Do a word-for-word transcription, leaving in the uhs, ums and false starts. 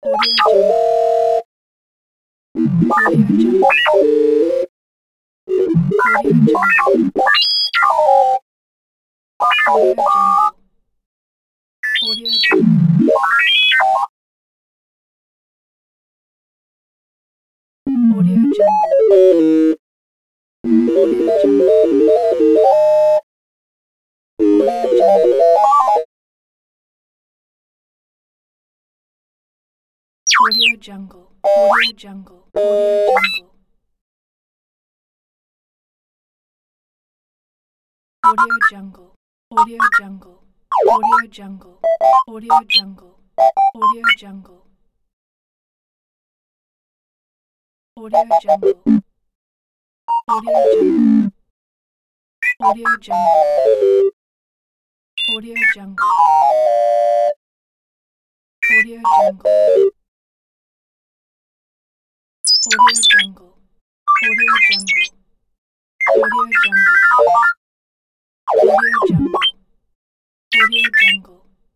Audio Jungle, Audio Jungle, Audio Jungle. Audio Jungle, Audio Jungle, Audio Jungle, Audio Jungle, Audio Jungle. Audio Jungle, Audio Jungle, Audio Jungle, Audio Jungle, Audio Jungle, Audio Jungle, Audio Jungle, Audio Jungle, Audio Jungle, Audio Jungle.